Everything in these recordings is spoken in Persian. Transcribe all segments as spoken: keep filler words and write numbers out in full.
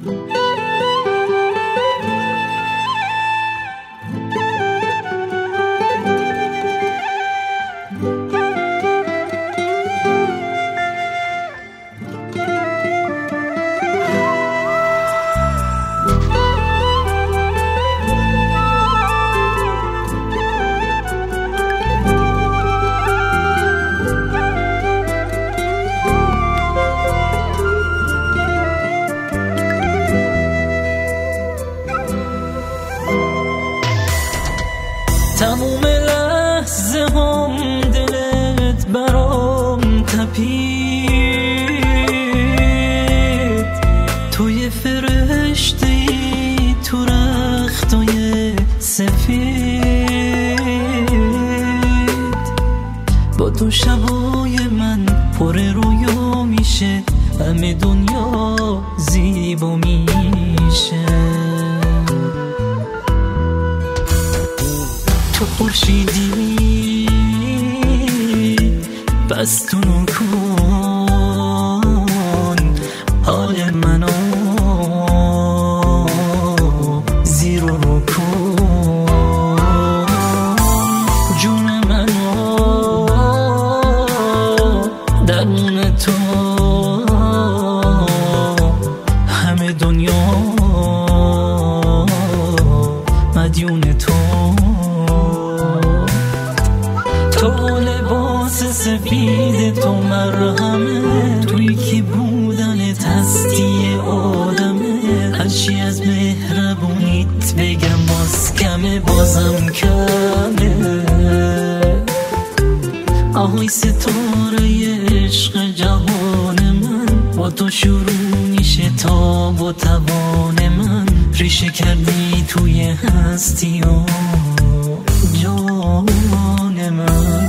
تموم لحظه هم دلت برام تپید، توی فرشته‌ای تو رختای سفید، با تو شبای من پر رویا میشه، همه دنیا زیبا میشه. تو خورشیدی بس تو نور کن حال منو زیر و رو کن، جون منو درون تو همه دنیا مدیون تو. تو لباس سفید تو مرهمه، توی که بودنت هستی آدمه، هرچی از مهربونیت بگم باز کمه، بازم کمه. آهای ستاره عشق جهان من، با تو شروع میشه تاب و توان من، ریشه کردی توی هستی و جان من.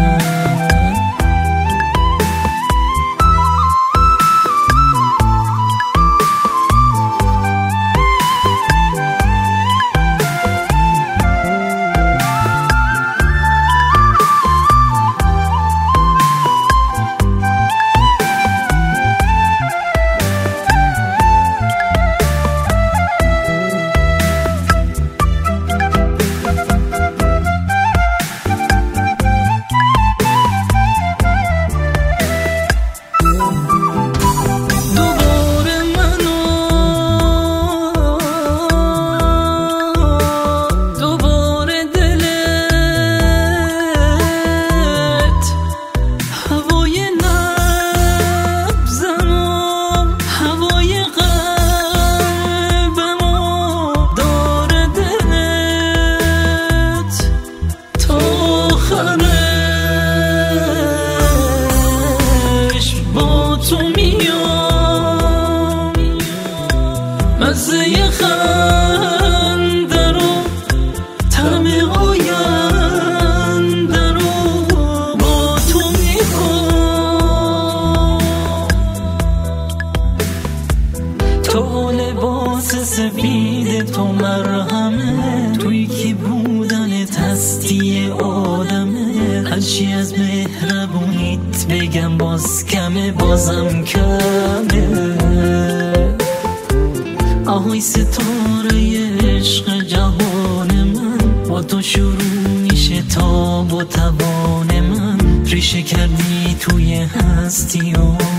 مزه خنده رو طعم آینده رو با تو میخوام. تو لباس سفید تو مرهمه، توی که بودنت هستی آدمه، هرچی از مهربونیت بگم باز کمه، بازم کمه. آهای ستاره عشق جهان من، با تو شروع میشه تاب و توان من، ریشه کردی توی هستی و